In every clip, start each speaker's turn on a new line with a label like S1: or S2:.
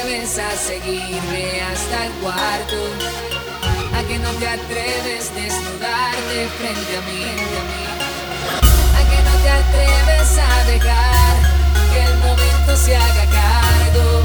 S1: atreves a seguirme hasta el cuarto? ¿A que no te atreves a desnudarte frente a mí? ¿A que no te atreves a dejar que el momento se haga cargo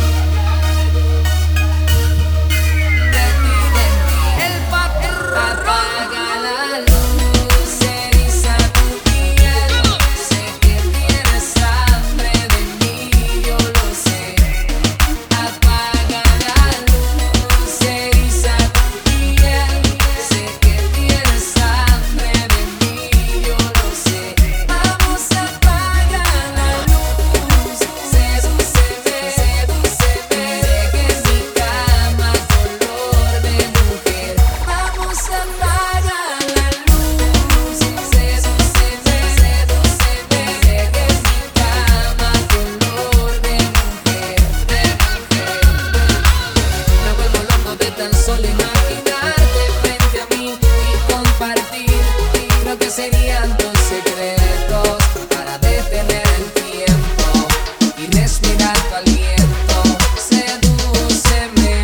S1: de ti, de mí? El patrón apaga la luz, eriza tu piel. Sé que tienes hambre de mí, yo lo sé. Apaga la luz, eriza tu piel. Sé que tienes hambre de mí, yo lo sé. Vamos a apagar la luz, sedúceme, sedúceme. Sé que en mi cama color de mujer. Vamos a apagar la luz, sedúceme, sedúceme. Sé que en mi cama color de mujer, de mujer. Me vuelvo loco de tan solo imaginarte frente a mí y compartir lo que serían tus secretos para detener el tiempo y respirar tu aliento. Sedúceme,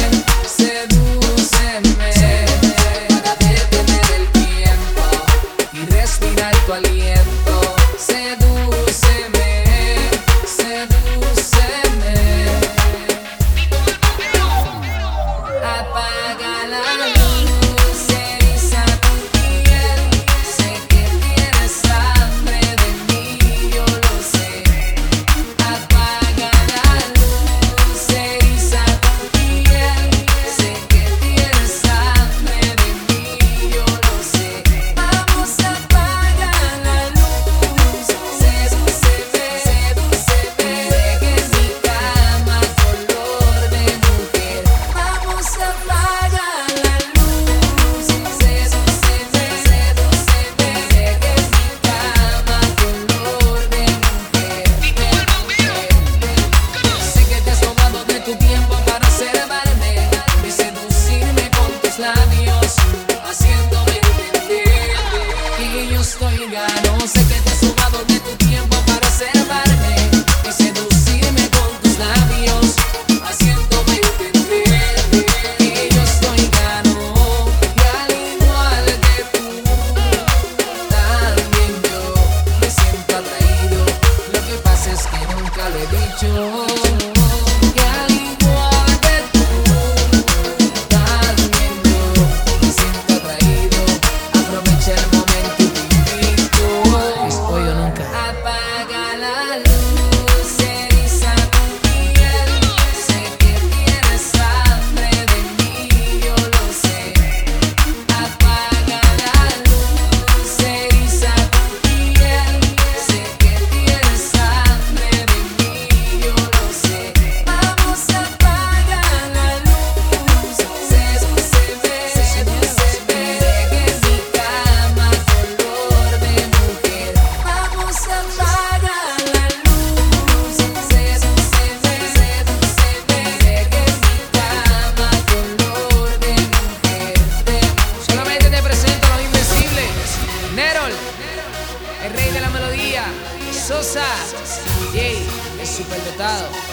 S1: sedúceme para detener el tiempo y respirar tu aliento. Sedúceme, sedúceme. Apaga la luz, eriza tu piel. Sé que tienes hambre de mí, yo lo sé. Apaga la luz, eriza tu piel. Sé que tienes hambre de mí, yo lo sé. Vamos a apagar la luz, sedúceme, sedúceme. Sé que en mi cama color de mujer. Vamos a apagar la luz, sedúceme, sedúceme. Sé que en mi cama color de mujer. Sé que te has tomado de tu tiempo para observarme y seducirme con tus labios, haciéndome entender que yo estoy gano. Sé que te has tomado de tu tiempo para observarme y seducirme con tus labios, haciéndome entender que yo estoy gano. Y al igual que tú, también yo me siento atraído. Lo que pasa es que nunca lo he dicho. Y al igual que tú, también yo me siento atraído. Aprovecha el momento y te invito. Es hoy o nunca. Apaga la luz, eriza tu piel. Sé que tienes hambre de mí, yo lo sé. Apaga la luz, eriza tu piel. Sé que tienes hambre de mí, yo lo sé. Vamos a apagar la luz, sedúceme, sedúceme. Sé que en mi cama color de mujer. Vamos a apagar la luz, sedúceme, sedúceme. Sé que en mi cama color de mujer, de mujer. Solamente te presento a los invencibles. Nerol, el rey de la melodía. Sosa, DJ, el superdotado.